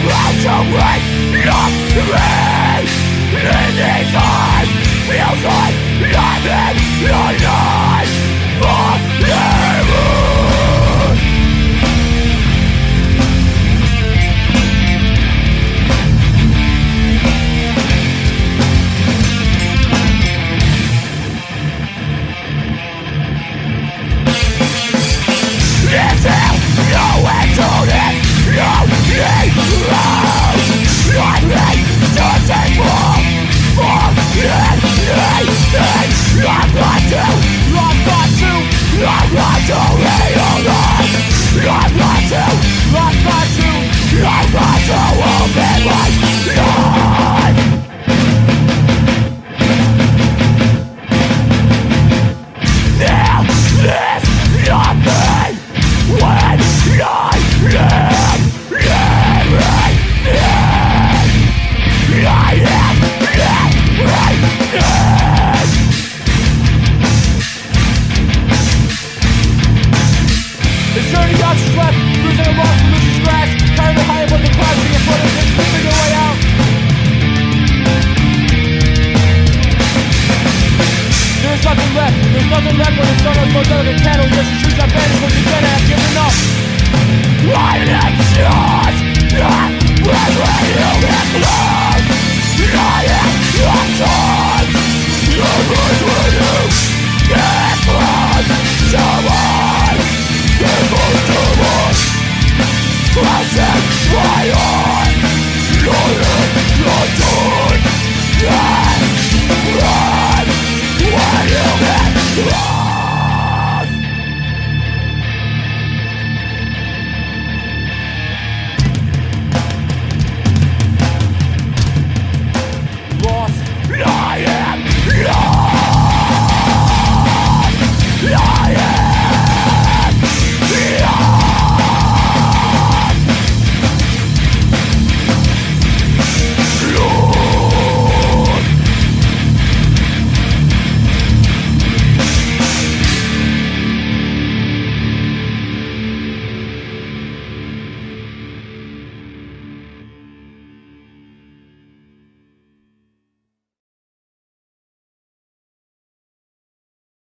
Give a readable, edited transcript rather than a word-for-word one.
Nothing left when the sun is more delicate candle. Yes, you choose that bandage when you're gonna have given up. I am yours. When you get close, I am your son. Never will you get close. Someone able to watch. I set my heart. You're in your turn. And run when you get close.